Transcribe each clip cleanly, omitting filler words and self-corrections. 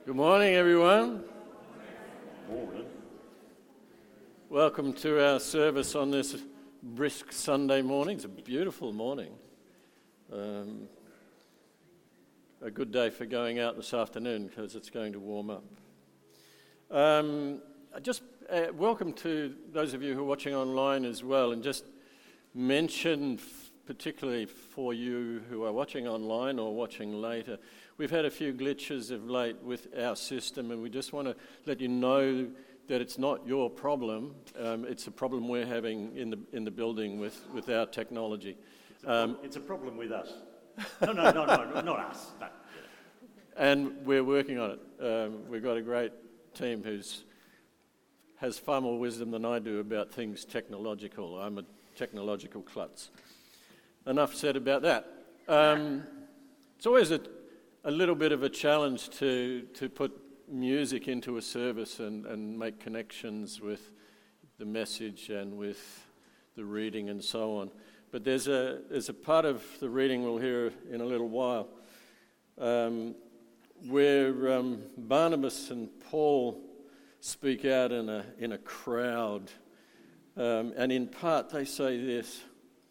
Good morning, everyone. Morning. Welcome to our service on this brisk Sunday morning. It's a beautiful morning. A good day for going out this afternoon because it's going to warm up. Welcome to those of you who are watching online as well, and just mention, particularly for you who are watching online or watching later, we've had a few glitches of late with our system, and we just want to let you know that it's not your problem. It's a problem we're having in the building with our technology. It's a problem with us. No, not us. No. And we're working on it. We've got a great team has far more wisdom than I do about things technological. I'm a technological klutz. Enough said about that. It's always a little bit of a challenge to put music into a service and make connections with the message and with the reading and so on. But there's a part of the reading we'll hear in a little while where Barnabas and Paul speak out in a crowd, and in part they say this.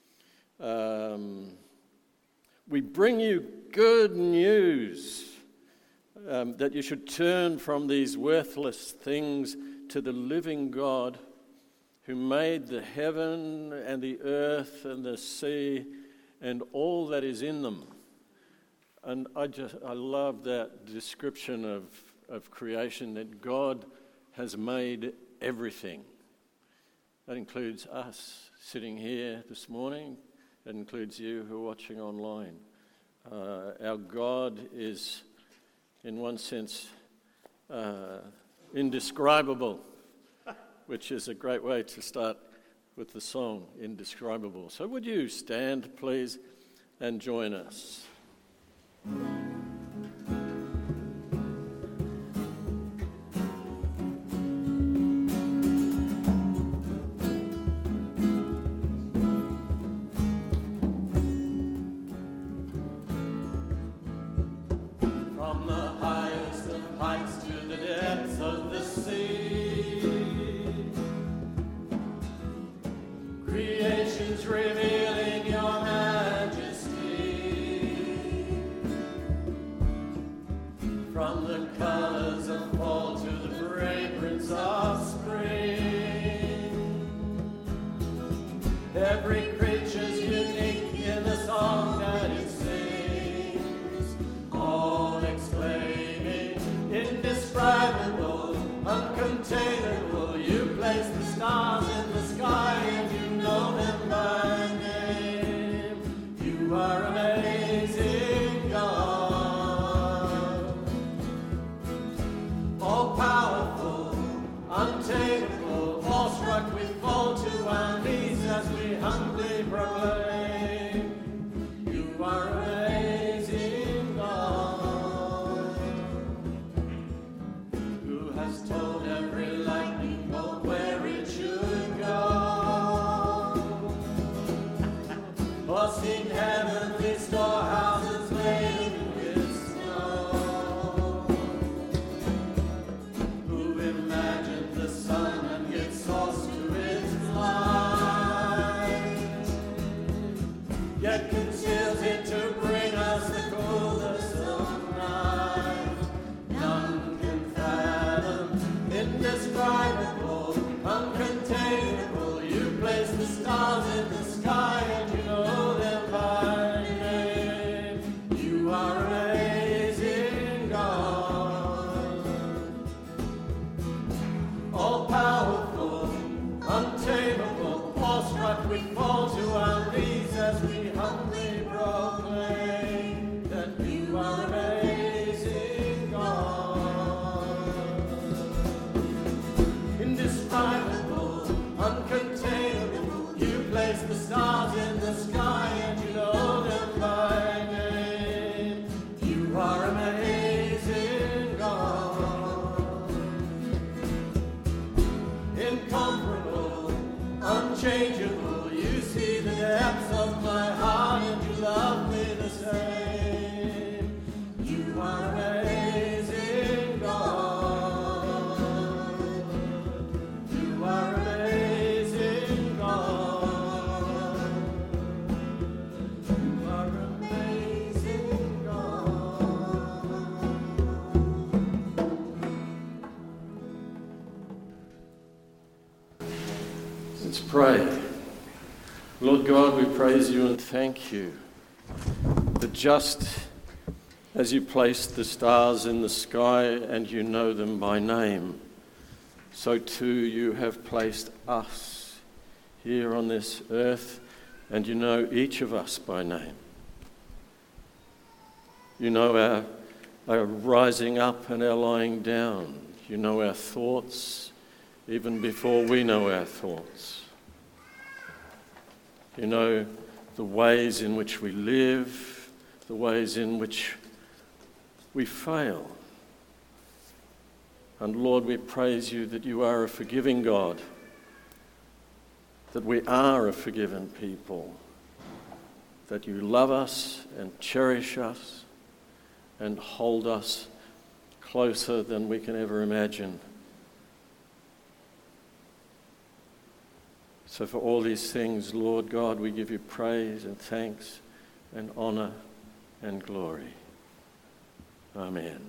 We bring you good news that you should turn from these worthless things to the living God who made the heaven and the earth and the sea and all that is in them. And I love that description of creation, that God has made everything. That includes us sitting here this morning. That includes you who are watching online. Our God is, in one sense, indescribable, which is a great way to start with the song, Indescribable. So would you stand, please, and join us? pray. Lord God, we praise you and thank you that just as you placed the stars in the sky and you know them by name, so too you have placed us here on this earth and you know each of us by name. You know our rising up and our lying down. You know our thoughts even before we know our thoughts. You know the ways in which we live, the ways in which we fail. And Lord, we praise you that you are a forgiving God, that we are a forgiven people, that you love us and cherish us and hold us closer than we can ever imagine. So for all these things, Lord God, we give you praise and thanks and honour and glory. Amen.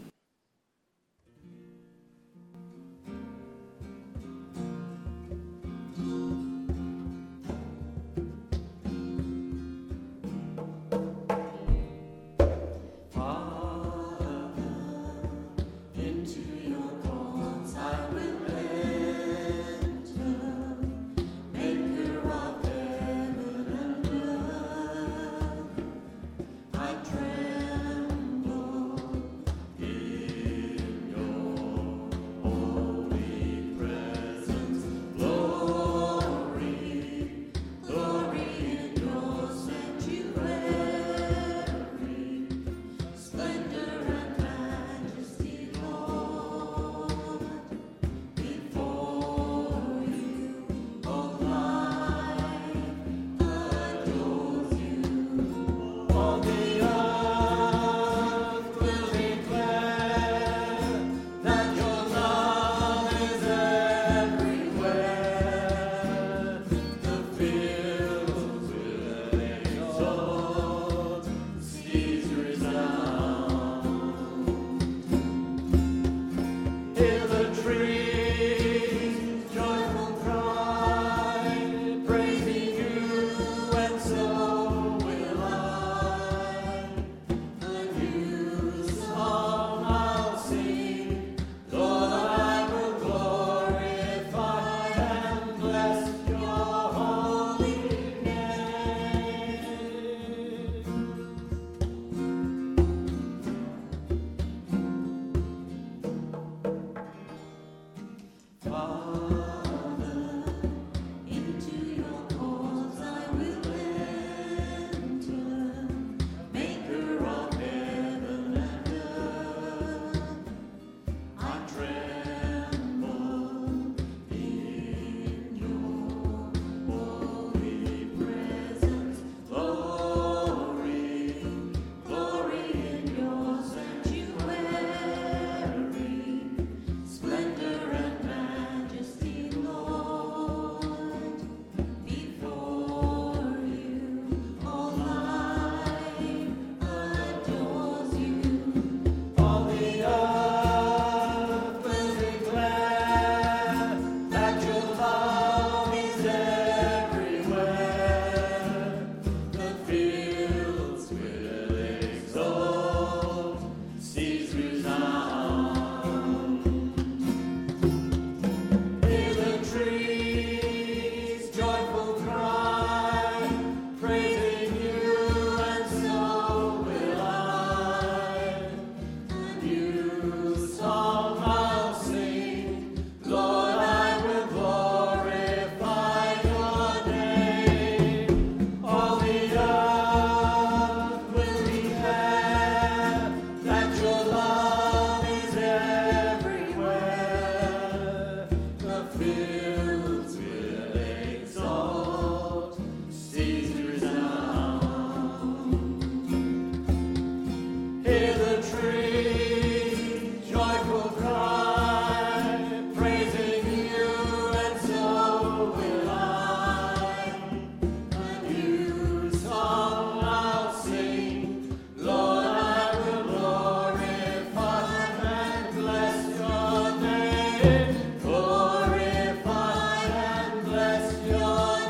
Glorify and bless your name.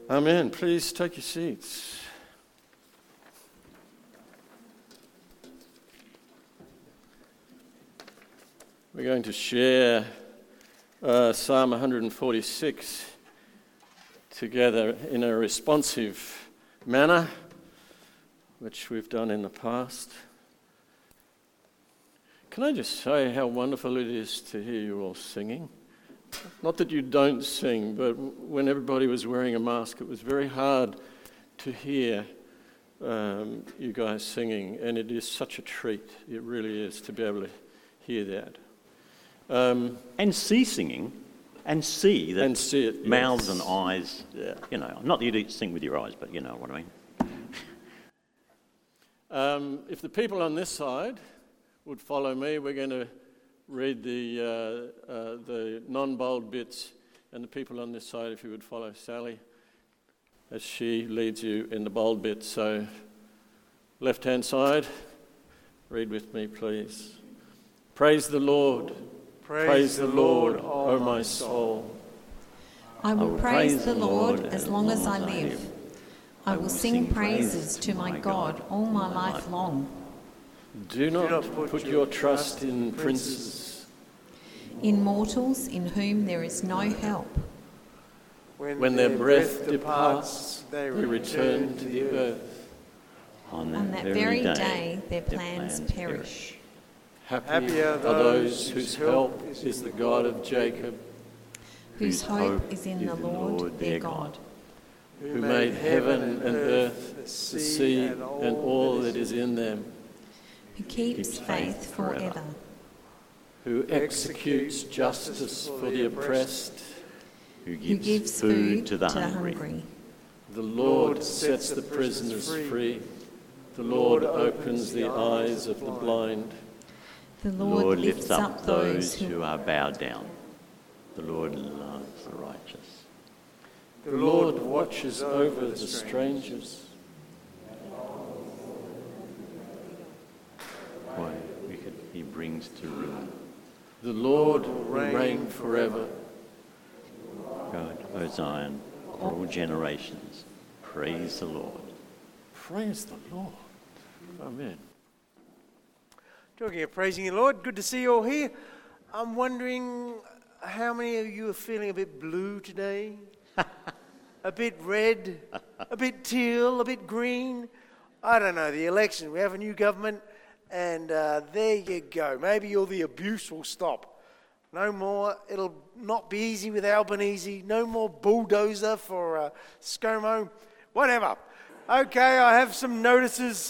Amen. Please take your seats. We're going to share Psalm 146 together in a responsive manner, which we've done in the past. Can I just say how wonderful it is to hear you all singing? Not that you don't sing, but when everybody was wearing a mask, it was very hard to hear you guys singing, and it is such a treat. It really is to be able to hear that. And see singing, and see that and see it, mouths yes. and eyes, not that you do sing with your eyes, but you know what I mean. If the people on this side would follow me, we're going to read the non-bold bits, and the people on this side, if you would follow Sally, as she leads you in the bold bits. So, left-hand side, read with me, please. Praise the Lord. Praise the Lord, O my soul. I will praise the Lord as long as I live. I will sing praises to my God all my life long. Do not put your trust in princes. In mortals in whom there is no help. When their breath departs, they return to the earth. On that very day their plans perish. Happy are those whose help is the God of Jacob, Whose hope is in the Lord their God. who made heaven and earth, the sea, and all that is in them, Who keeps faith forever. who executes justice for the oppressed. Who Who gives food to the hungry. The Lord sets the prisoners free. The Lord opens the eyes of the blind. The Lord lifts up those who are bowed down. The Lord loves the righteous. The Lord watches over the strangers. Why wicked he brings to ruin. The Lord will reign forever. God, O Zion, all generations, praise the Lord. Praise the Lord. Amen. Talking of praising the Lord, good to see you all here. I'm wondering how many of you are feeling a bit blue today? A bit red? A bit teal? A bit green? I don't know, the election. We have a new government, and there you go. Maybe all the abuse will stop. No more, it'll not be easy with Albanese. No more bulldozer for ScoMo. Whatever. Okay, I have some notices.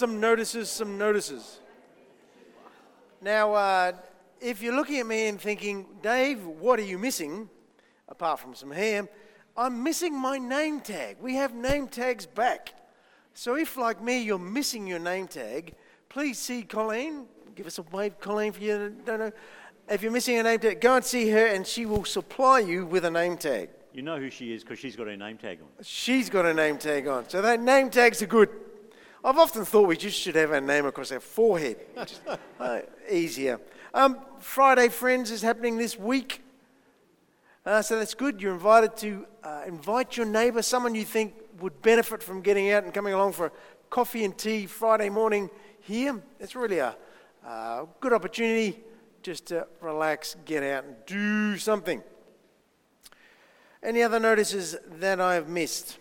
Now, if you're looking at me and thinking, Dave, what are you missing? Apart from some hair, I'm missing my name tag. We have name tags back. So if, like me, you're missing your name tag, please see Colleen. Give us a wave, Colleen, for you don't know. If you're missing a name tag, go and see her and she will supply you with a name tag. You know who she is because she's got her name tag on. She's got a name tag on. So that name tags are good. I've often thought we just should have our name across our forehead. Just, easier. Friday Friends is happening this week. So that's good. You're invited to invite your neighbour, someone you think would benefit from getting out and coming along for a coffee and tea Friday morning here. It's really a good opportunity just to relax, get out and do something. Any other notices that I've missed?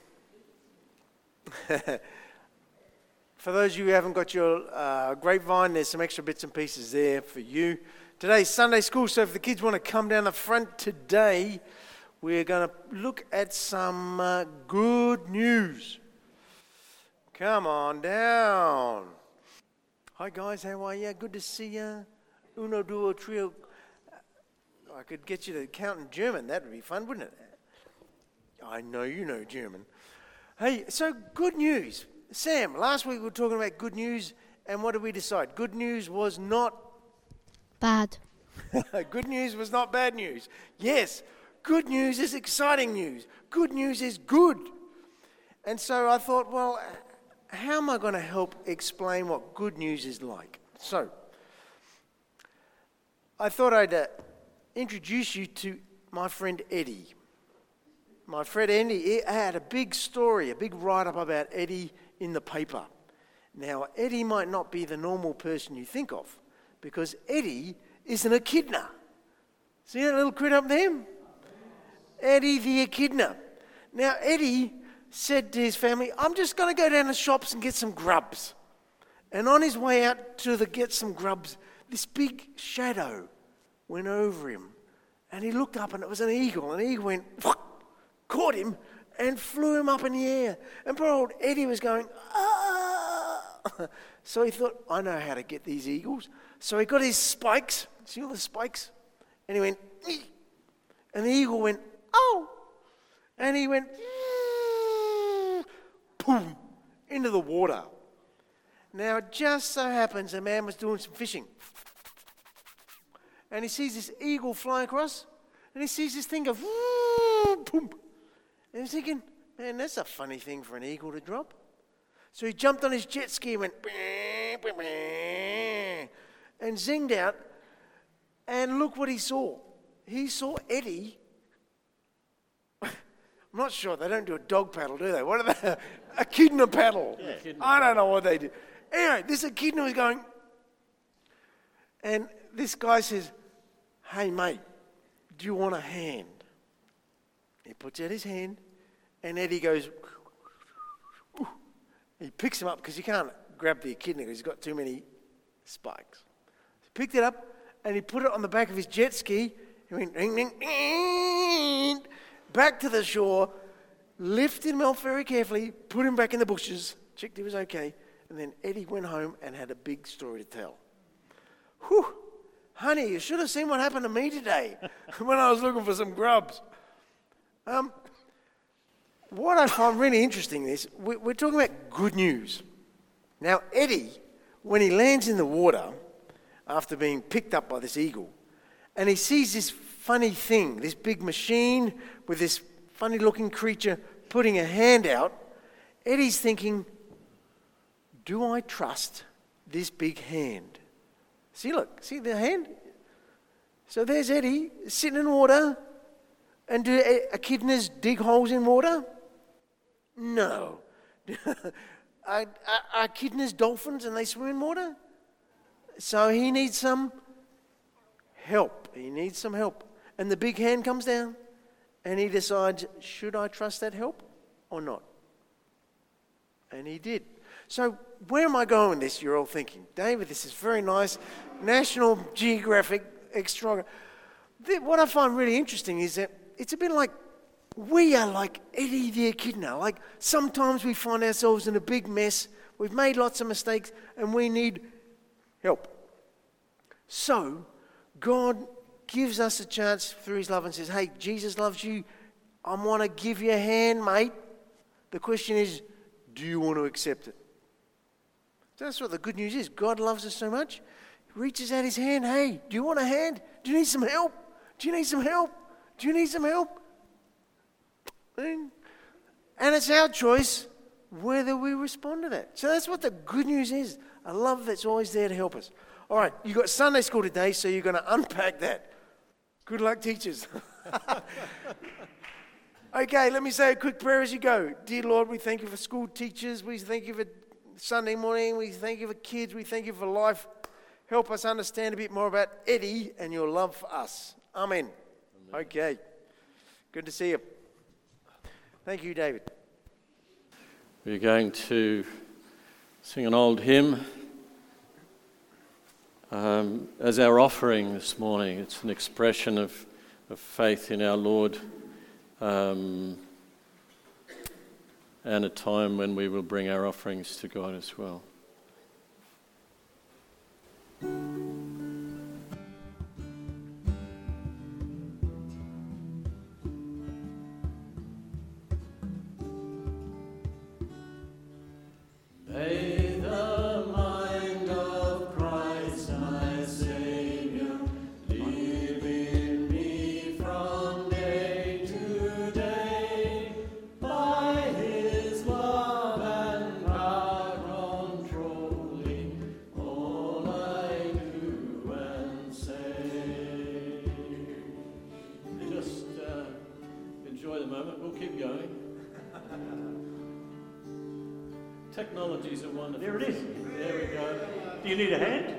For those of you who haven't got your grapevine, there's some extra bits and pieces there for you. Today's Sunday school, so if the kids want to come down the front today, we're going to look at some good news. Come on down. Hi guys, how are you? Good to see you. Uno, duo, trio. I could get you to count in German. That would be fun, wouldn't it? I know you know German. Hey, so good news. Sam, last week we were talking about good news, and what did we decide? Good news was not... Bad. Good news was not bad news. Yes, good news is exciting news. Good news is good. And so I thought, well, how am I going to help explain what good news is like? So, I thought I'd introduce you to my friend Eddie. my friend Andy, he had a big story, a big write-up about Eddie in the paper. Now, Eddie might not be the normal person you think of, because Eddie is an echidna. See that little critter up there? Eddie the echidna. Now, Eddie said to his family, I'm just going to go down to the shops and get some grubs. And on his way out to get some grubs, this big shadow went over him. And he looked up and it was an eagle. And the eagle went, caught him and flew him up in the air. And poor old Eddie was going, ah! So he thought, I know how to get these eagles. So he got his spikes. See all the spikes? And he went, eek! And the eagle went, oh! And he went, boom, into the water. Now, it just so happens a man was doing some fishing. And he sees this eagle fly across. And he sees this thing go, boom. And he's thinking, man, that's a funny thing for an eagle to drop. So he jumped on his jet ski and went, and zinged out. And look what he saw. He saw Eddie. I'm not sure. They don't do a dog paddle, do they? What are they? Echidna paddle. Yeah. I don't know what they do. Anyway, this echidna was going. And this guy says, hey, mate, do you want a hand? He puts out his hand. And Eddie goes. He picks him up because he can't grab the echidna because he's got too many spikes. He picked it up and he put it on the back of his jet ski. He went ding, ding, ding, back to the shore, lifted him off very carefully, put him back in the bushes, checked he was okay, and then Eddie went home and had a big story to tell. Whew, honey, you should have seen what happened to me today when I was looking for some grubs. What I find really interesting is we're talking about good news. Now, Eddie, when he lands in the water after being picked up by this eagle, and he sees this funny thing, this big machine with this funny-looking creature putting a hand out, Eddie's thinking, do I trust this big hand? See, look, see the hand? So there's Eddie sitting in water, and do echidnas dig holes in water? No. Are echidnas dolphins and they swim in water? So he needs some help. He needs some help. And the big hand comes down and he decides, should I trust that help or not? And he did. So where am I going with this, you're all thinking? David, this is very nice. National Geographic extra. What I find really interesting is that it's a bit like we are like Eddie the echidna. Like sometimes we find ourselves in a big mess. We've made lots of mistakes and we need help. So God gives us a chance through his love and says, hey, Jesus loves you. I want to give you a hand, mate. The question is, do you want to accept it? That's what the good news is. God loves us so much. He reaches out his hand. Hey, do you want a hand? Do you need some help? Do you need some help? Do you need some help? And it's our choice whether we respond to that. So that's what the good news is. A love that's always there to help us. All right, you've got Sunday school today, so you're going to unpack that. Good luck, teachers. Okay, let me say a quick prayer as you go. Dear Lord, we thank you for school teachers. We thank you for Sunday morning. We thank you for kids. We thank you for life. Help us understand a bit more about Eddie and your love for us. Amen. Okay. Good to see you. Thank you, David. We're going to sing an old hymn as our offering this morning. It's an expression of faith in our Lord and a time when we will bring our offerings to God as well. May the mind of Christ my Savior live in me from day to day, by his love and power controlling all I do and say. Just enjoy the moment. We'll keep Technology's a wonderful There it is. There we go. Do you need a hand?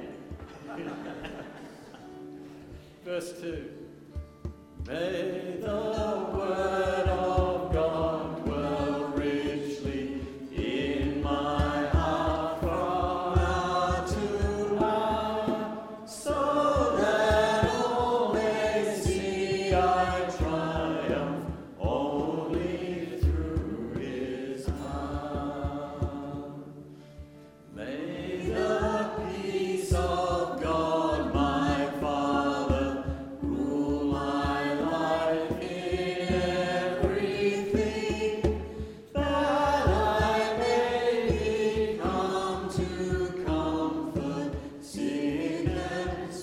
Verse 2. May the word of God dwell richly in my heart from hour to hour, so that all may see I triumph only through his power. May the peace of God, my Father, rule my life in everything, that I may become to comfort sick and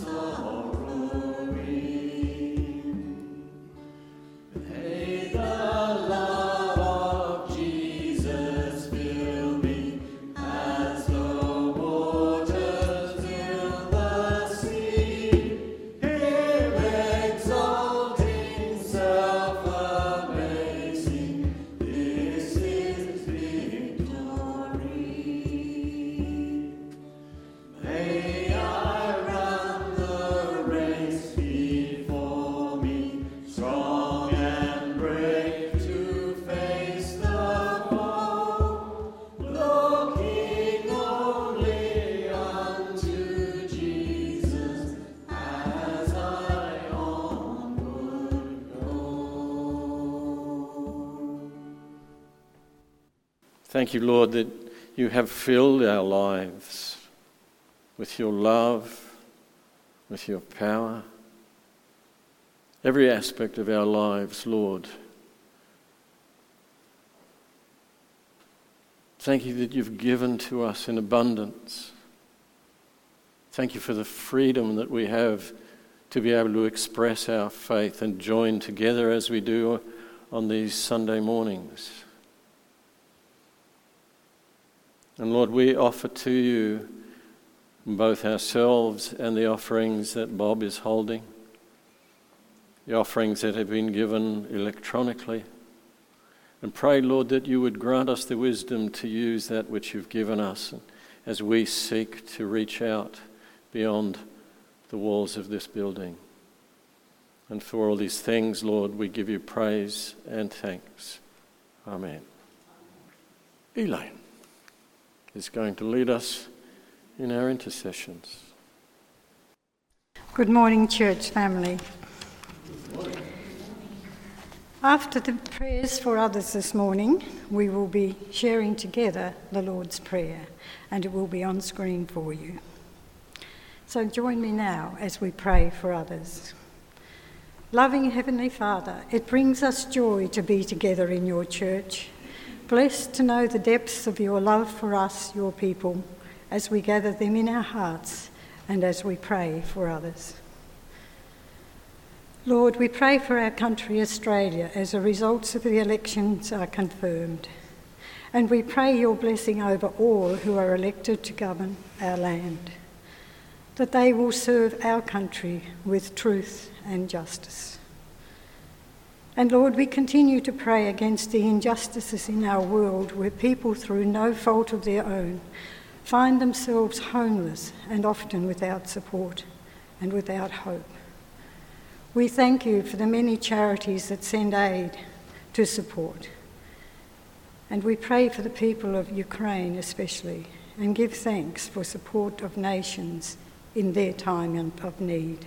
sorrowing. May the love of Jesus fill me as the waters fill the sea, him exalting, self-abasing, this is victory. May I run the race before me, strong and brave to face the foe, looking only unto Jesus as I onward go. Thank you, Lord, that you have filled our lives with your love, with your power. Every aspect of our lives, Lord. Thank you that you've given to us in abundance. Thank you for the freedom that we have to be able to express our faith and join together as we do on these Sunday mornings. And Lord, we offer to you both ourselves and the offerings that Bob is holding, the offerings that have been given electronically, and pray, Lord, that you would grant us the wisdom to use that which you've given us as we seek to reach out beyond the walls of this building. And for all these things, Lord, we give you praise and thanks. Amen. Elaine is going to lead us in our intercessions. Good morning, church family. After the prayers for others this morning, we will be sharing together the Lord's Prayer, and it will be on screen for you. So join me now as we pray for others. Loving Heavenly Father, it brings us joy to be together in your church. Blessed to know the depths of your love for us, your people, as we gather them in our hearts and as we pray for others. Lord, we pray for our country, Australia, as the results of the elections are confirmed. And we pray your blessing over all who are elected to govern our land, that they will serve our country with truth and justice. And Lord, we continue to pray against the injustices in our world where people, through no fault of their own, find themselves homeless and often without support and without hope. We thank you for the many charities that send aid to support. And we pray for the people of Ukraine especially, and give thanks for support of nations in their time of need.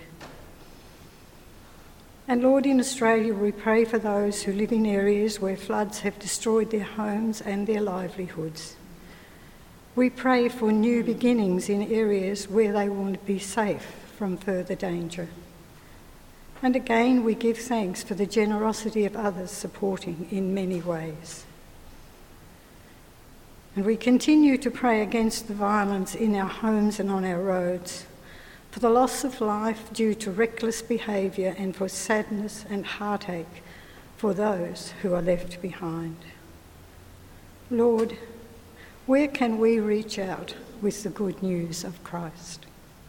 And Lord, in Australia, we pray for those who live in areas where floods have destroyed their homes and their livelihoods. We pray for new beginnings in areas where they will be safe from further danger. And again, we give thanks for the generosity of others supporting in many ways. And we continue to pray against the violence in our homes and on our roads, for the loss of life due to reckless behaviour, and for sadness and heartache for those who are left behind. Lord, where can we reach out with the good news of Christ?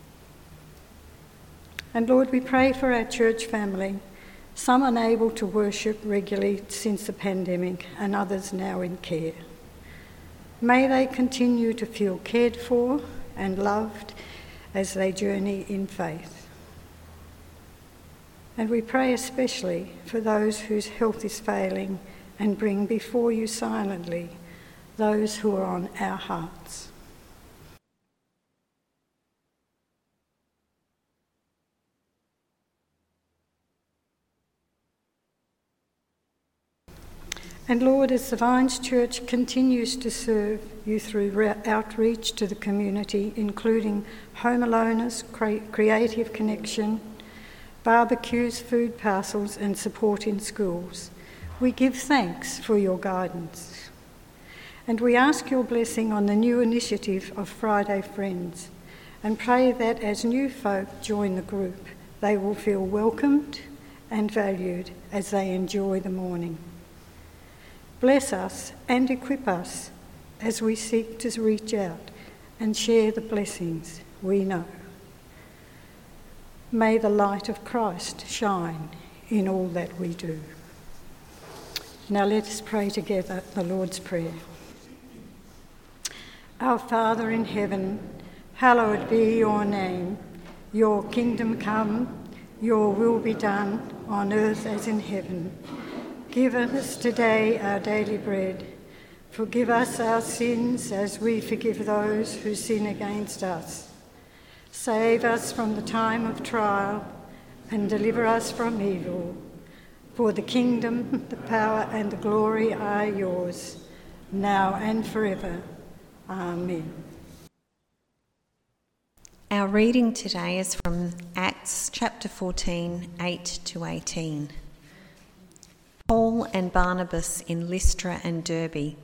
And Lord, we pray for our church family, some unable to worship regularly since the pandemic and others now in care. May they continue to feel cared for and loved as they journey in faith. And we pray especially for those whose health is failing and bring before you silently those who are on our hearts. And Lord, as the Vines Church continues to serve you through outreach to the community, including home aloners, creative connection, barbecues, food parcels and support in schools, we give thanks for your guidance. And we ask your blessing on the new initiative of Friday Friends and pray that as new folk join the group, they will feel welcomed and valued as they enjoy the morning. Bless us and equip us as we seek to reach out and share the blessings we know. May the light of Christ shine in all that we do. Now let us pray together the Lord's Prayer. Our Father in heaven, hallowed be your name. Your kingdom come, your will be done on earth as in heaven. Give us today our daily bread. Forgive us our sins as we forgive those who sin against us. Save us from the time of trial and deliver us from evil. For the kingdom, the power and the glory are yours, now and forever. Amen. Our reading today is from Acts chapter 14, 8 to 18. Paul and Barnabas in Lystra and Derbe.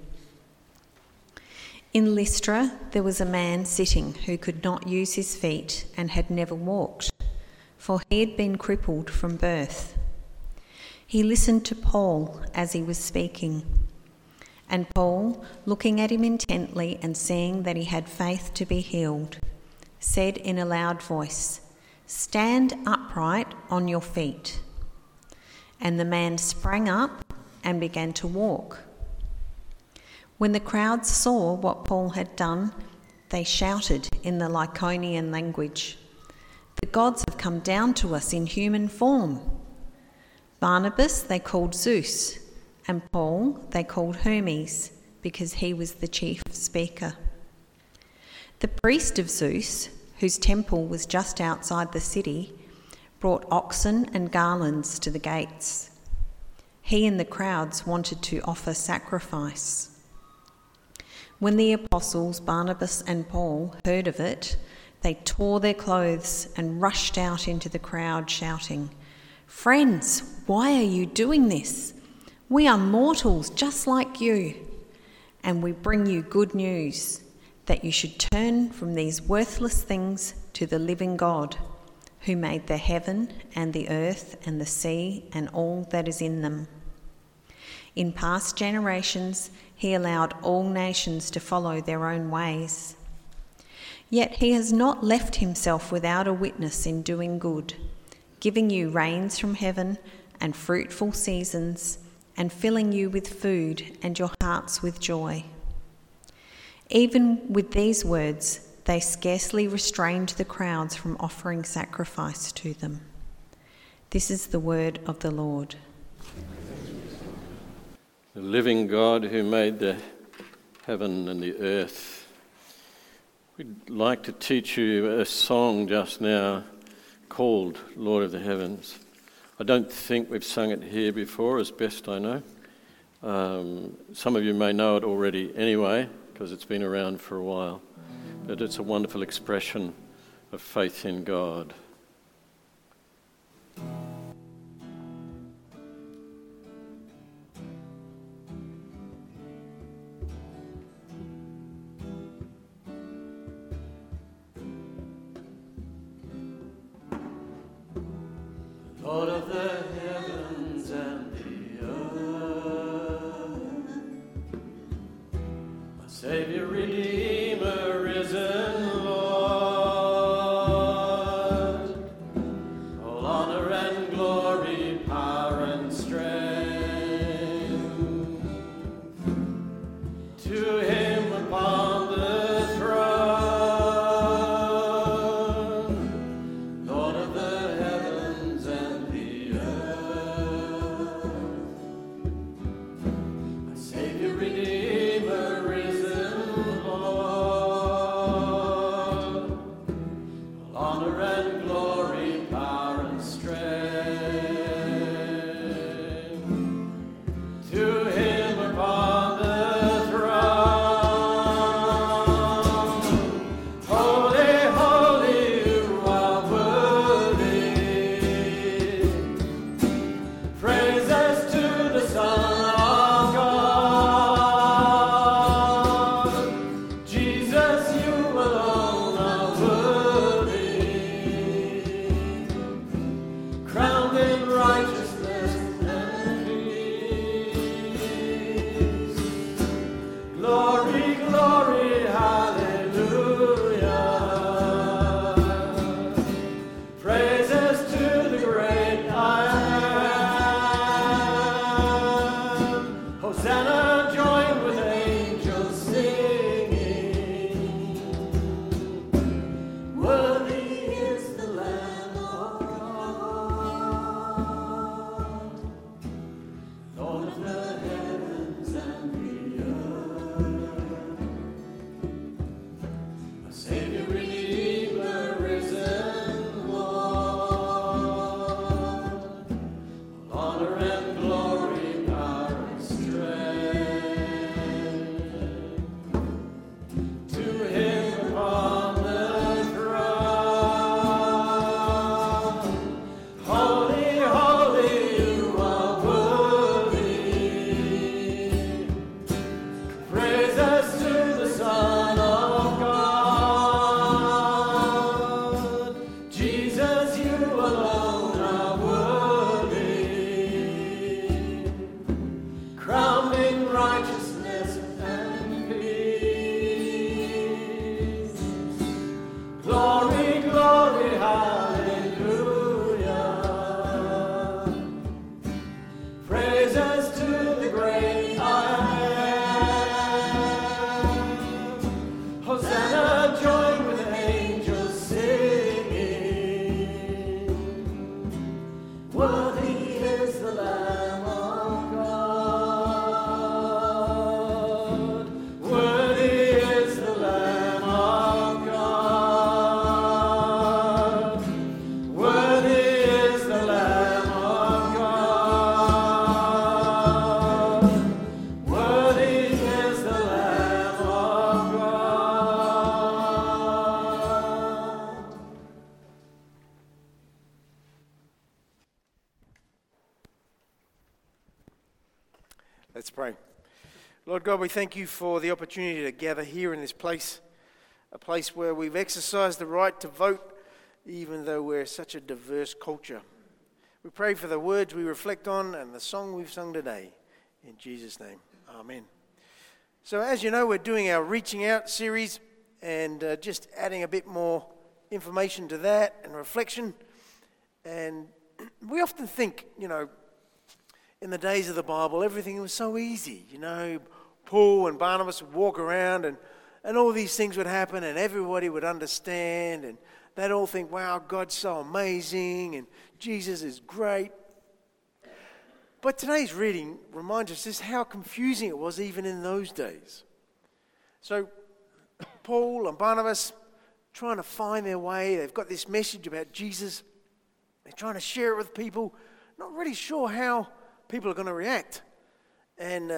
In Lystra there was a man sitting who could not use his feet and had never walked, for he had been crippled from birth. He listened to Paul as he was speaking, and Paul, looking at him intently and seeing that he had faith to be healed, said in a loud voice, "Stand upright on your feet." And the man sprang up and began to walk. When the crowd saw what Paul had done, they shouted in the Lycaonian language, "The gods have come down to us in human form." Barnabas they called Zeus, and Paul they called Hermes, because he was the chief speaker. The priest of Zeus, whose temple was just outside the city, brought oxen and garlands to the gates. He and the crowds wanted to offer sacrifice. When the apostles Barnabas and Paul heard of it, they tore their clothes and rushed out into the crowd shouting, "Friends, why are you doing this? We are mortals just like you, and we bring you good news, that you should turn from these worthless things to the living God, who made the heaven and the earth and the sea and all that is in them. In past generations, he allowed all nations to follow their own ways. Yet he has not left himself without a witness in doing good, giving you rains from heaven and fruitful seasons, and filling you with food and your hearts with joy." Even with these words, they scarcely restrained the crowds from offering sacrifice to them. This is the word of the Lord. The living God who made the heaven and the earth. We'd like to teach you a song just now called Lord of the Heavens. I don't think we've sung it here before, as best I know. Some of you may know it already anyway, because it's been around for a while. But it's a wonderful expression of faith in God. Lord of the heavens and the earth, my Saviour, Redeemer, risen Lord, all honour and glory, power and strength, to Him Worthy is the Lamb of God. Worthy is the Lamb of God. Worthy is the Lamb of God. Worthy is the Lamb of God. Let's pray. Lord God, we thank you for the opportunity to gather here in this place, a place where we've exercised the right to vote, even though we're such a diverse culture. We pray for the words we reflect on and the song we've sung today. In Jesus' name, amen. So as you know, we're doing our Reaching Out series and just adding a bit more information to that and reflection. And we often think, in the days of the Bible, everything was so easy. Paul and Barnabas would walk around and all these things would happen and everybody would understand and they'd all think, wow, God's so amazing and Jesus is great. But today's reading reminds us just how confusing it was even in those days. So Paul and Barnabas trying to find their way. They've got this message about Jesus. They're trying to share it with people. Not really sure how people are going to react. And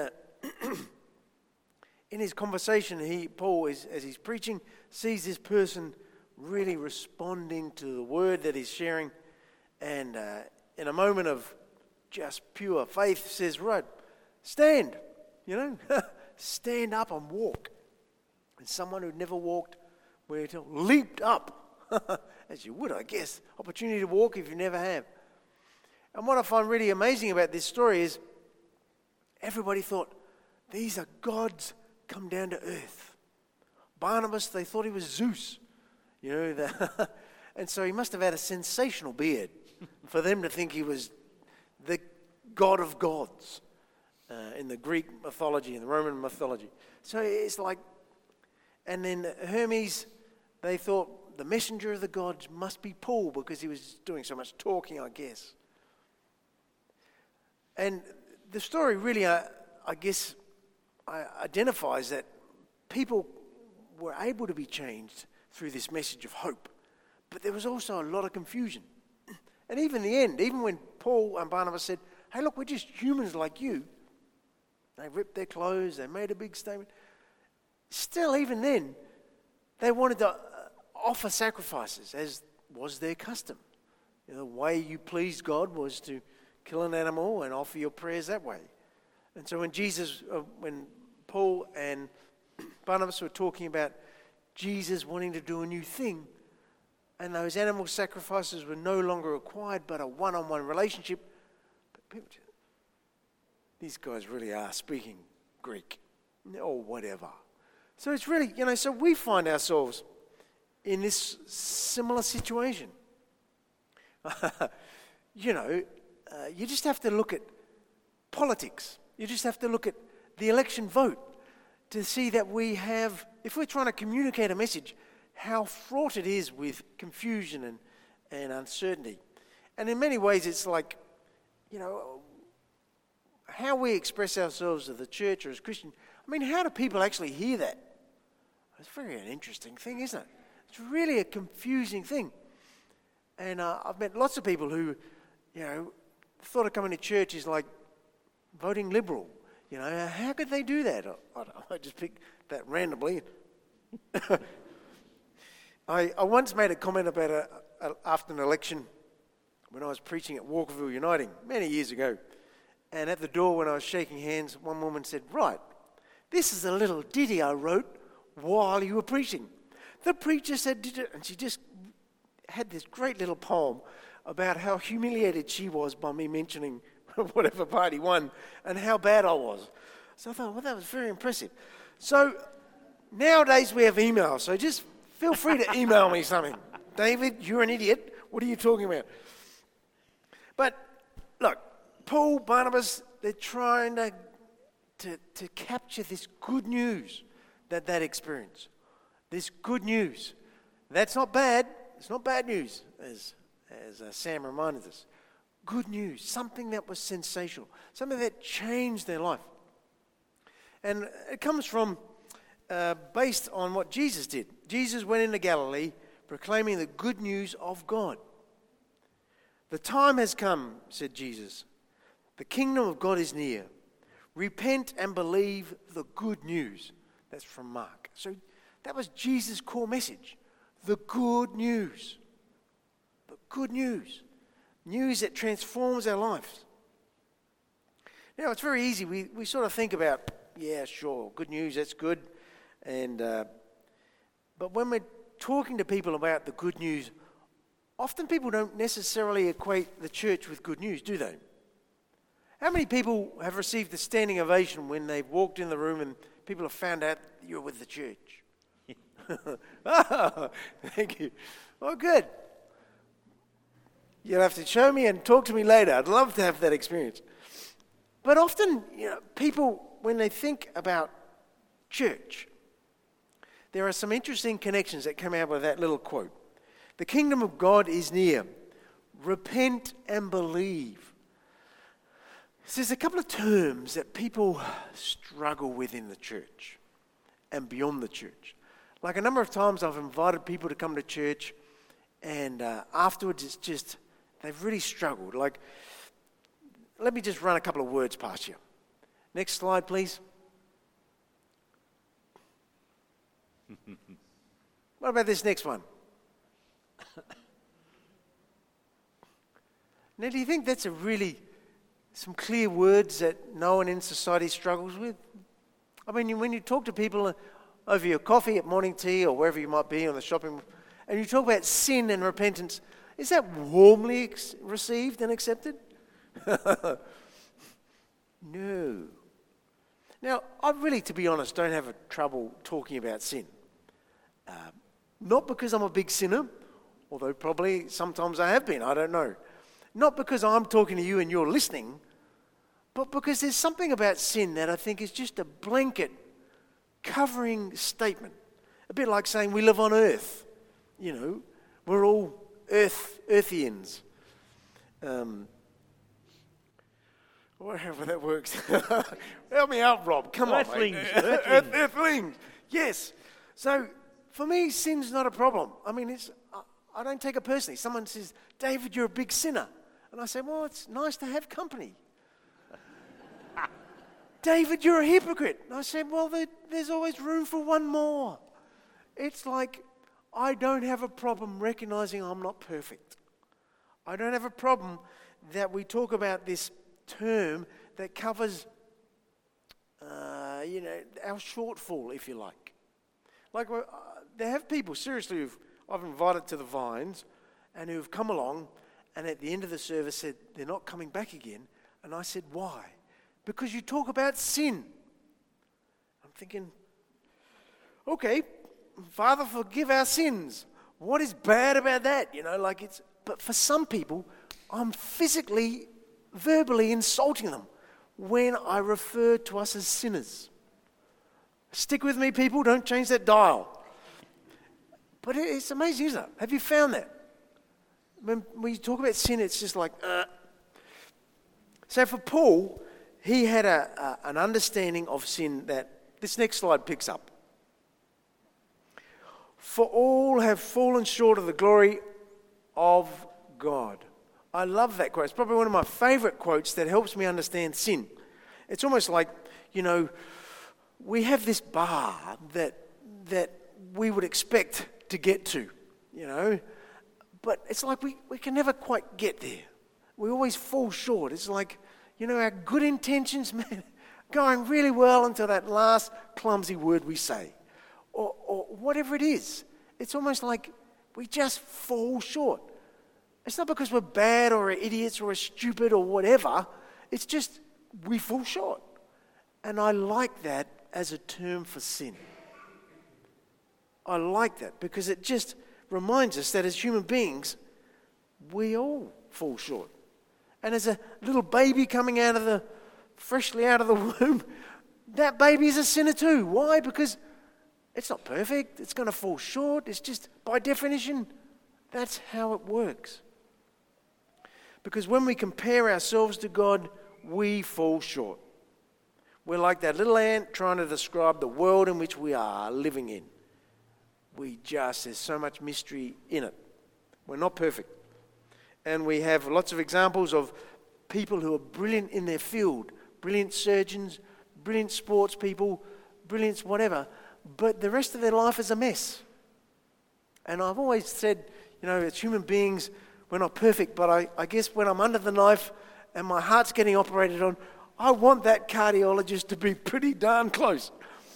in his conversation, Paul, as he's preaching, sees this person really responding to the word that he's sharing. And in a moment of just pure faith, says, right, stand, stand up and walk. And someone who'd never walked leaped up, as you would, I guess. Opportunity to walk if you never have. And what I find really amazing about this story is everybody thought, these are gods come down to earth. Barnabas, they thought he was Zeus. And so he must have had a sensational beard for them to think he was the god of gods in the Greek mythology and the Roman mythology. So it's like, and then Hermes, they thought the messenger of the gods must be Paul because he was doing so much talking, I guess. And the story really, I guess, identifies that people were able to be changed through this message of hope. But there was also a lot of confusion. And even in the end, even when Paul and Barnabas said, hey, look, we're just humans like you, they ripped their clothes, they made a big statement. Still, even then, they wanted to offer sacrifices, as was their custom. The way you pleased God was to kill an animal and offer your prayers that way. And so when Paul and Barnabas were talking about Jesus wanting to do a new thing, and those animal sacrifices were no longer required, but a one-on-one relationship, but people, these guys really are speaking Greek or whatever. So it's really, so we find ourselves in this similar situation. You just have to look at politics. You just have to look at the election vote to see that we have, if we're trying to communicate a message, how fraught it is with confusion and uncertainty. And in many ways, it's like, how we express ourselves as the church or as Christian. I mean, how do people actually hear that? It's very an interesting thing, isn't it? It's really a confusing thing. And I've met lots of people who, thought of coming to church is like voting Liberal. How could they do that? I just picked that randomly. I once made a comment about after an election when I was preaching at Walkerville Uniting many years ago. And at the door when I was shaking hands, one woman said, right, this is a little ditty I wrote while you were preaching. The preacher said, and she just had this great little poem about how humiliated she was by me mentioning whatever party won and how bad I was. So I thought, well, that was very impressive. So nowadays we have email, so just feel free to email me something. David, you're an idiot. What are you talking about? But look, Paul, Barnabas, they're trying to capture this good news that experience. This good news. That's not bad. It's not bad news, as Sam reminded us. Good news, something that was sensational, something that changed their life. And it comes from, based on what Jesus did. Jesus went into Galilee proclaiming the good news of God. The time has come, said Jesus. The kingdom of God is near. Repent and believe the good news. That's from Mark. So that was Jesus' core message. The good news. The good news. News that transforms our lives. Now, it's very easy. We sort of think about, yeah, sure, good news, that's good. But when we're talking to people about the good news, often people don't necessarily equate the church with good news, do they? How many people have received a standing ovation when they've walked in the room and people have found out that you're with the church? Oh, thank you. Oh, good. You'll have to show me and talk to me later. I'd love to have that experience. But often, people, when they think about church, there are some interesting connections that come out with that little quote. The kingdom of God is near. Repent and believe. So there's a couple of terms that people struggle with in the church and beyond the church. Like a number of times I've invited people to come to church and afterwards it's just, they've really struggled. Like, let me just run a couple of words past you. Next slide, please. What about this next one? Now, do you think that's some clear words that no one in society struggles with? I mean, when you talk to people over your coffee at morning tea or wherever you might be on the shopping, and you talk about sin and repentance, is that warmly received and accepted? No. Now, I really, to be honest, don't have trouble talking about sin. Not because I'm a big sinner, although probably sometimes I have been, I don't know. Not because I'm talking to you and you're listening, but because there's something about sin that I think is just a blanket covering statement. A bit like saying we live on earth. We're all earthians. However that works. Help me out, Rob. Come on, mate. Earthlings. Yes. So, for me, sin's not a problem. I mean, I don't take it personally. Someone says, David, you're a big sinner. And I say, well, it's nice to have company. David, you're a hypocrite. And I said, well, there's always room for one more. It's like, I don't have a problem recognizing I'm not perfect. I don't have a problem that we talk about this term that covers, our shortfall, if you like. Like, there have people, seriously, who I've invited to the Vines and who have come along and at the end of the service said they're not coming back again. And I said, why? Because you talk about sin. I'm thinking, okay, Father, forgive our sins. What is bad about that? But for some people, I'm physically, verbally insulting them when I refer to us as sinners. Stick with me, people. Don't change that dial. But it's amazing, isn't it? Have you found that? When you talk about sin, it's just like, So for Paul, he had an understanding of sin that this next slide picks up. For all have fallen short of the glory of God. I love that quote. It's probably one of my favorite quotes that helps me understand sin. It's almost like, we have this bar that we would expect to get to, but it's like we can never quite get there. We always fall short. It's like, our good intentions, man, going really well until that last clumsy word we say, or whatever it is. It's almost like we just fall short. It's not because we're bad or idiots or stupid or whatever. It's just we fall short. And I like that as a term for sin. I like that because it just reminds us that as human beings, we all fall short. And as a little baby coming freshly out of the womb, that baby is a sinner too. Why? Because it's not perfect. It's going to fall short. It's just, by definition, that's how it works. Because when we compare ourselves to God, we fall short. We're like that little ant trying to describe the world in which we are living in. There's so much mystery in it. We're not perfect. And we have lots of examples of people who are brilliant in their field, brilliant surgeons, brilliant sports people, brilliant whatever, but the rest of their life is a mess. And I've always said, as human beings, we're not perfect, but I guess when I'm under the knife and my heart's getting operated on, I want that cardiologist to be pretty darn close.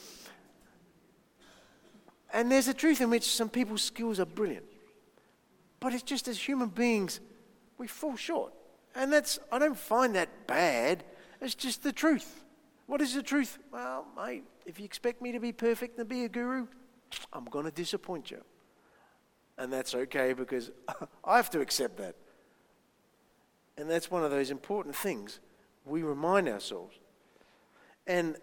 And there's a truth in which some people's skills are brilliant. But it's just as human beings, we fall short. And I don't find that bad. It's just the truth. What is the truth? Well, mate, if you expect me to be perfect and be a guru, I'm going to disappoint you. And that's okay because I have to accept that. And that's one of those important things we remind ourselves. And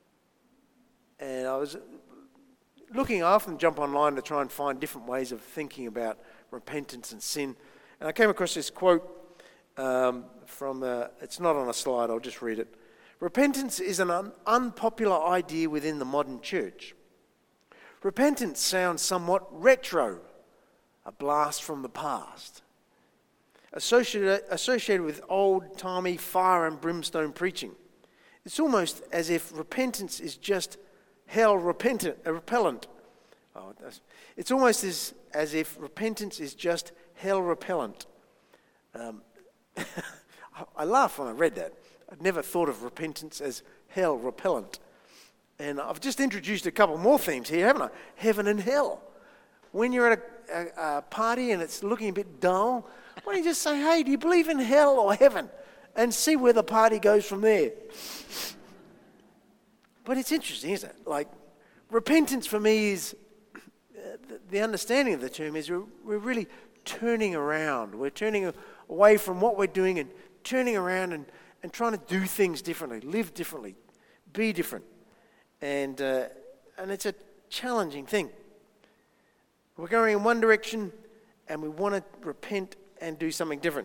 I was looking, I often jump online to try and find different ways of thinking about repentance and sin. And I came across this quote it's not on a slide, I'll just read it. Repentance is an unpopular idea within the modern church. Repentance sounds somewhat retro, a blast from the past, associated with old-timey fire and brimstone preaching. It's almost as if repentance is just repellent. It's almost as if repentance is just hell repellent. I laugh when I read that. I'd never thought of repentance as hell repellent. And I've just introduced a couple more themes here, haven't I? Heaven and hell. When you're at a party and it's looking a bit dull, why don't you just say, hey, do you believe in hell or heaven? And see where the party goes from there. But it's interesting, isn't it? Like, repentance for me is, the understanding of the term is we're really turning around. We're turning away from what we're doing and turning around and trying to do things differently, live differently, be different. And it's a challenging thing. We're going in one direction and we want to repent and do something different.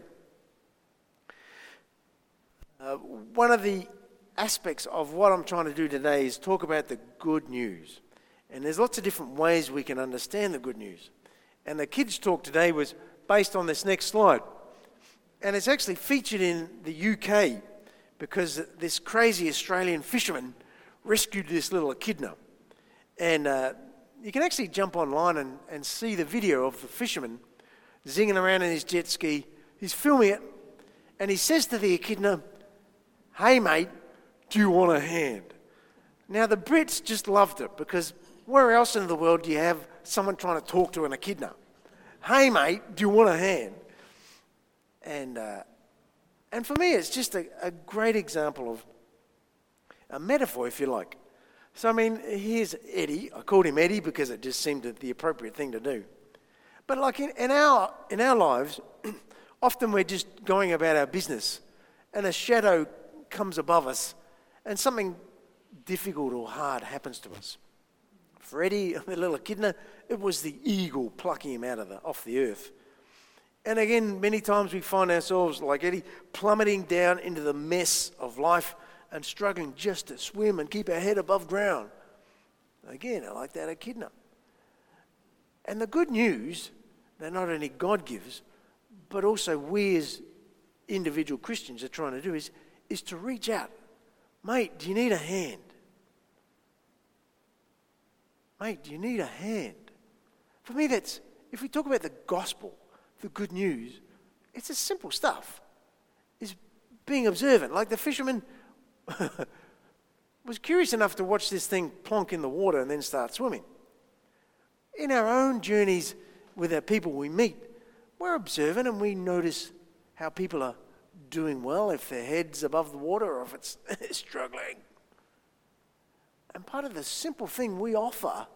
One of the aspects of what I'm trying to do today is talk about the good news. And there's lots of different ways we can understand the good news. And the kids' talk today was based on this next slide. And it's actually featured in the UK because this crazy Australian fisherman rescued this little echidna. And you can actually jump online and see the video of the fisherman zinging around in his jet ski. He's filming it, and he says to the echidna, hey mate, do you want a hand? Now the Brits just loved it because where else in the world do you have someone trying to talk to an echidna? Hey mate, do you want a hand? And for me it's just a great example of a metaphor, if you like. So I mean, here's Eddie. I called him Eddie because it just seemed the appropriate thing to do. But like in our lives, often we're just going about our business and a shadow comes above us and something difficult or hard happens to us. For Eddie, the little echidna, it was the eagle plucking him off the earth. And again, many times we find ourselves, like Eddie, plummeting down into the mess of life and struggling just to swim and keep our head above ground. Again, I like that echidna. And the good news that not only God gives, but also we as individual Christians are trying to do is to reach out. Mate, do you need a hand? Mate, do you need a hand? For me, if we talk about the gospel, the good news, it's a simple stuff. It's being observant. Like the fisherman was curious enough to watch this thing plonk in the water and then start swimming. In our own journeys with our people we meet, we're observant and we notice how people are doing well, if their head's above the water or if it's struggling. And part of the simple thing we offer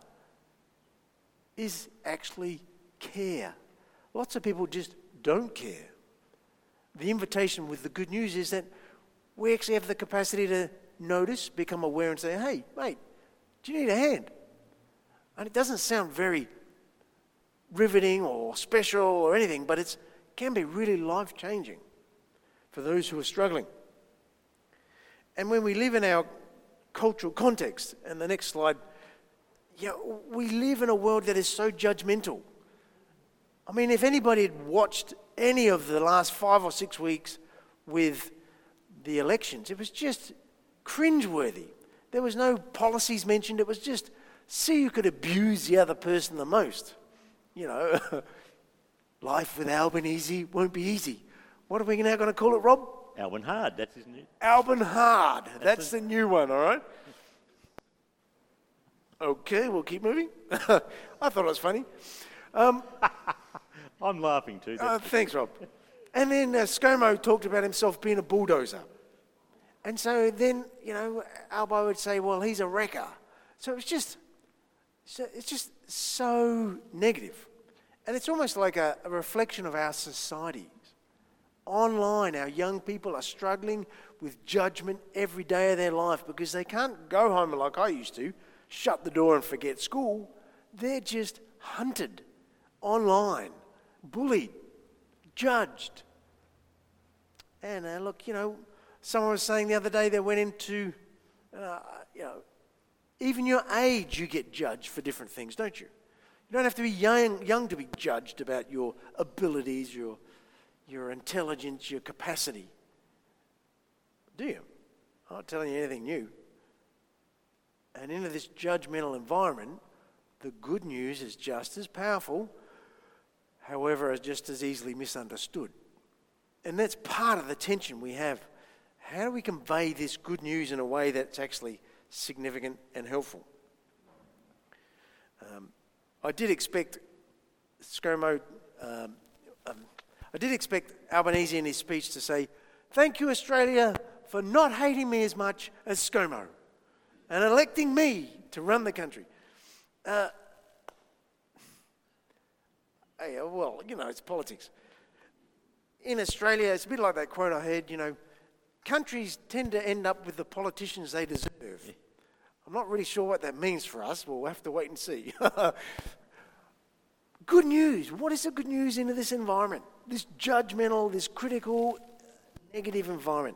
is actually care. Lots of people just don't care. The invitation with the good news is that we actually have the capacity to notice, become aware and say, hey, mate, do you need a hand? And it doesn't sound very riveting or special or anything, but it can be really life-changing. for those who are struggling. And when we live in our cultural context, and the next slide, we live in a world that is so judgmental. I mean, if anybody had watched any of the last 5 or 6 weeks with the elections, it was just cringeworthy. There was no policies mentioned. It was just see who could abuse the other person the most. Life with Albanese won't be easy. What are we now going to call it, Rob? Alban Hard, that's his name. Alban Hard. That's the new one, all right? Okay, we'll keep moving. I thought it was funny. I'm laughing too. Thanks, Rob. And then ScoMo talked about himself being a bulldozer. And so then, Albo would say, well, he's a wrecker. So it's just so negative. And it's almost like a reflection of our society. Online, our young people are struggling with judgment every day of their life because they can't go home like I used to, shut the door and forget school. They're just hunted online, bullied, judged. And look, someone was saying the other day they went into, even your age you get judged for different things, don't you? You don't have to be young to be judged about your abilities, your intelligence, your capacity. Do you? I'm not telling you anything new. And into this judgmental environment, the good news is just as powerful, however, just as easily misunderstood. And that's part of the tension we have. How do we convey this good news in a way that's actually significant and helpful? I did expect ScoMo, I did expect Albanese in his speech to say, "Thank you, Australia, for not hating me as much as ScoMo and electing me to run the country." Well, it's politics. In Australia, it's a bit like that quote I heard, countries tend to end up with the politicians they deserve. I'm not really sure what that means for us. We'll have to wait and see. Good news. What is the good news into this environment? This judgmental, this critical, negative environment.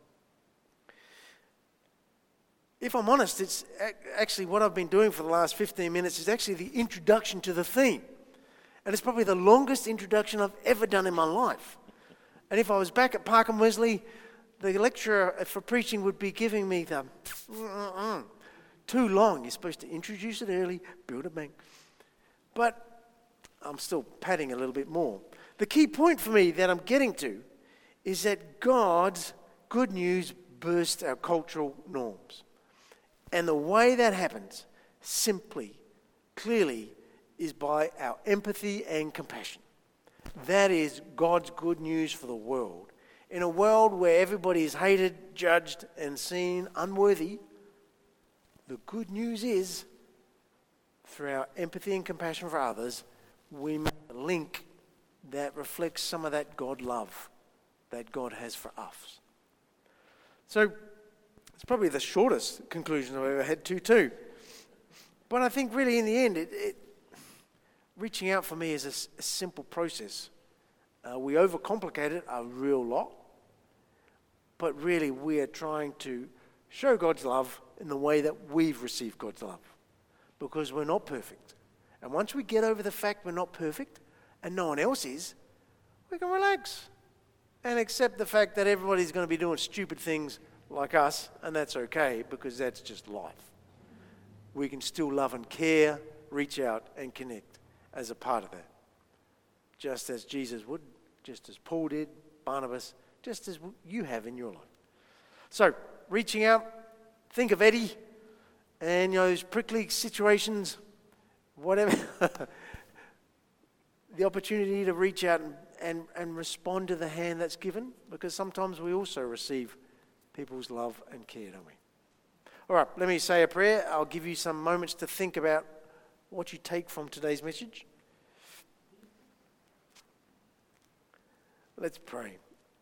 If I'm honest, it's actually what I've been doing for the last 15 minutes is actually the introduction to the theme. And it's probably the longest introduction I've ever done in my life. And if I was back at Park and Wesley, the lecturer for preaching would be giving me the too long. You're supposed to introduce it early, build it back. But I'm still padding a little bit more. The key point for me that I'm getting to is that God's good news bursts our cultural norms. And the way that happens, simply, clearly, is by our empathy and compassion. That is God's good news for the world. In a world where everybody is hated, judged, and seen unworthy, the good news is, through our empathy and compassion for others, we make a link that reflects some of that God love that God has for us. So, it's probably the shortest conclusion I've ever had too. But I think really in the end, reaching out for me is a simple process. We overcomplicate it a real lot, but really we are trying to show God's love in the way that we've received God's love, because we're not perfect. And once we get over the fact we're not perfect, and no one else is, we can relax and accept the fact that everybody's going to be doing stupid things like us, and that's okay, because that's just life. We can still love and care, reach out and connect as a part of that. Just as Jesus would, just as Paul did, Barnabas, just as you have in your life. So, reaching out, think of Eddie and those prickly situations, whatever. The opportunity to reach out and respond to the hand that's given, because sometimes we also receive people's love and care, don't we? All right, let me say a prayer. I'll give you some moments to think about what you take from today's message. Let's pray.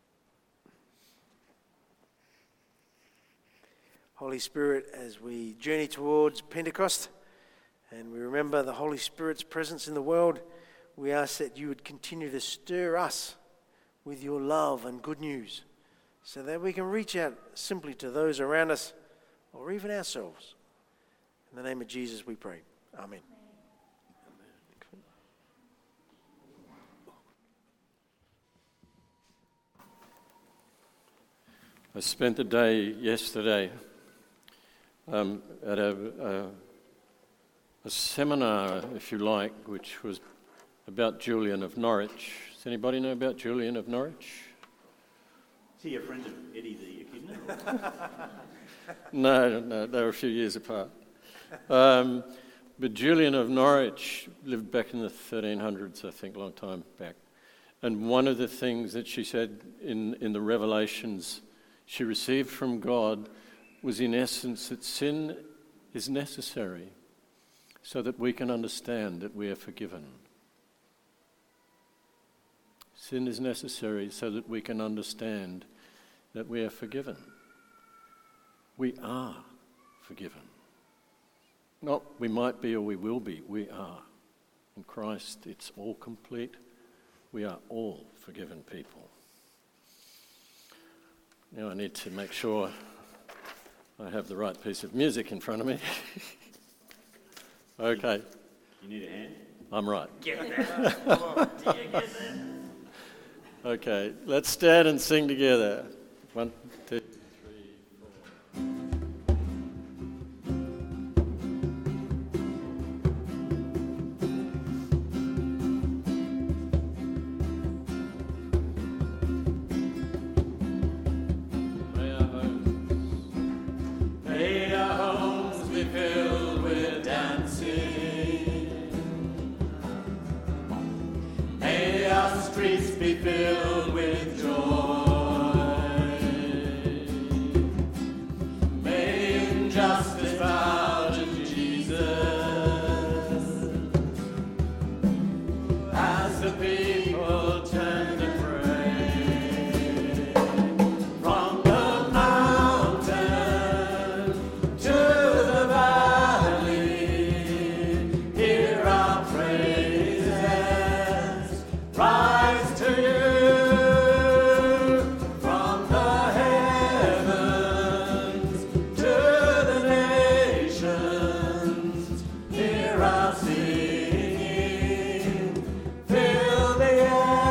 Holy Spirit, as we journey towards Pentecost and we remember the Holy Spirit's presence in the world, we ask that you would continue to stir us with your love and good news, so that we can reach out simply to those around us or even ourselves. In the name of Jesus we pray. Amen. I spent the day yesterday at a seminar, if you like, which was about Julian of Norwich. Does anybody know about Julian of Norwich? Is he a friend of Eddie the Echidna? No, they were a few years apart. But Julian of Norwich lived back in the 1300s, I think, a long time back. And one of the things that she said in the revelations she received from God was, in essence, that sin is necessary so that we can understand that we are forgiven. Sin is necessary so that we can understand that we are forgiven. We are forgiven. Not we might be or we will be, we are. In Christ, it's all complete. We are all forgiven people. Now I need to make sure I have the right piece of music in front of me. Okay. You need a hand? I'm right. Get there. Come on. Do you get there? Okay, let's stand and sing together. 1, 2, 3, 4. May our homes be filled with dancing. May our streets be filled with joy. May injustice bow to Jesus as the people turn to pray. From the mountain to the valley, hear our praises rise to you. From the heavens to the nations, hear our singing, fill the air.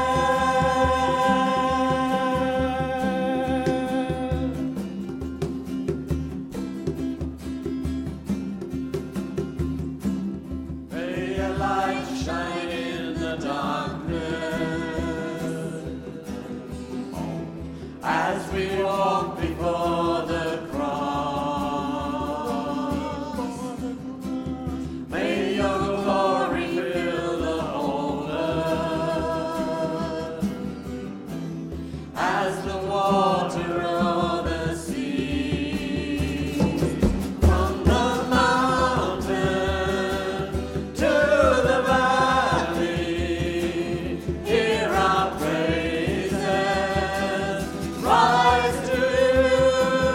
May a light shine in the darkness as we walk before the cross. May your glory fill the whole earth as the water o'er the sea. From the mountain to the valley, hear our praises rise to you.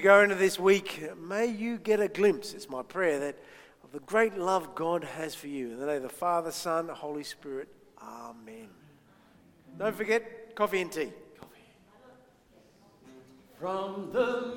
go into this week, may you get a glimpse, it's my prayer, that of the great love God has for you. In the name of the Father, Son, Holy Spirit. Amen. Don't forget, coffee and tea. From the